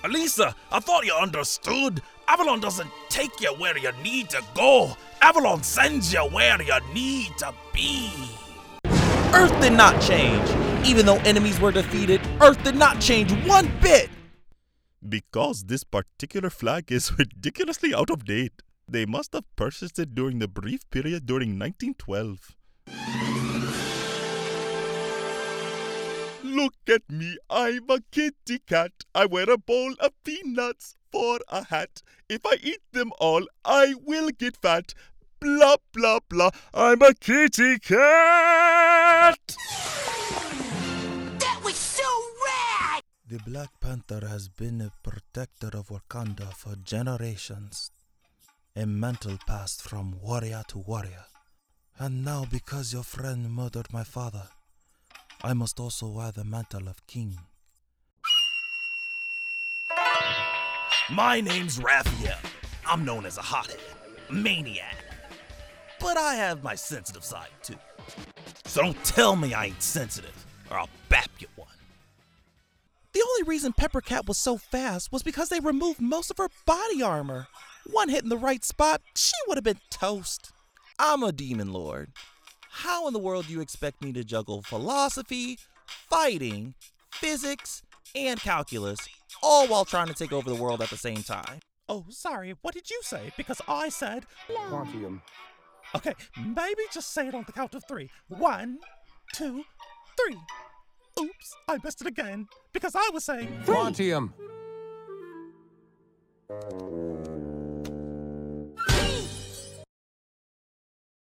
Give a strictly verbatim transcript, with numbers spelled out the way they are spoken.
Lisa, I thought you understood. Avalon doesn't take you where you need to go. Avalon sends you where you need to be. Earth did not change. Even though enemies were defeated, Earth did not change one bit. Because this particular flag is ridiculously out of date. They must have purchased it during the brief period during nineteen twelve. Look at me, I'm a kitty cat. I wear a bowl of peanuts for a hat. If I eat them all, I will get fat. Blah, blah, blah, I'm a kitty cat! That was so rad! The Black Panther has been a protector of Wakanda for generations. A mantle passed from warrior to warrior. And now because your friend murdered my father, I must also wear the mantle of king. My name's Raphael. I'm known as a hothead, a maniac. But I have my sensitive side too. So don't tell me I ain't sensitive, or I'll bap you one. The only reason Pepper Cat was so fast was because they removed most of her body armor. One hit in the right spot, she would have been toast. I'm a demon lord. How in the world do you expect me to juggle philosophy, fighting, physics, and calculus, all while trying to take over the world at the same time? Oh, sorry, what did you say? Because I said... Quantium. Okay, maybe just say it on the count of three. One, two, three. Oops, I missed it again. Because I was saying... Quantium.